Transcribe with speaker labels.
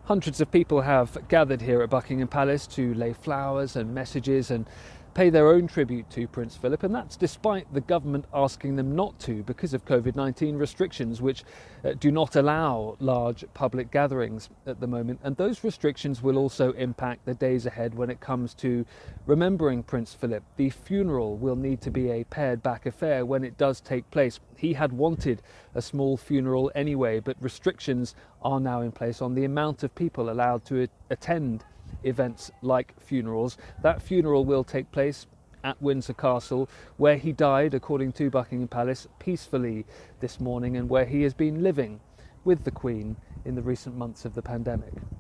Speaker 1: Hundreds of people have gathered here at Buckingham Palace to lay flowers and messages and pay their own tribute to Prince Philip, and that's despite the government asking them not to because of COVID-19 restrictions which do not allow large public gatherings at the moment. And those restrictions will also impact the days ahead when it comes to remembering Prince Philip. The funeral will need to be a pared back affair when it does take place. He had wanted a small funeral anyway, but restrictions are now in place on the amount of people allowed to attend events like funerals. That funeral will take place at Windsor Castle, where he died, according to Buckingham Palace, peacefully this morning, and where he has been living with the Queen in the recent months of the pandemic.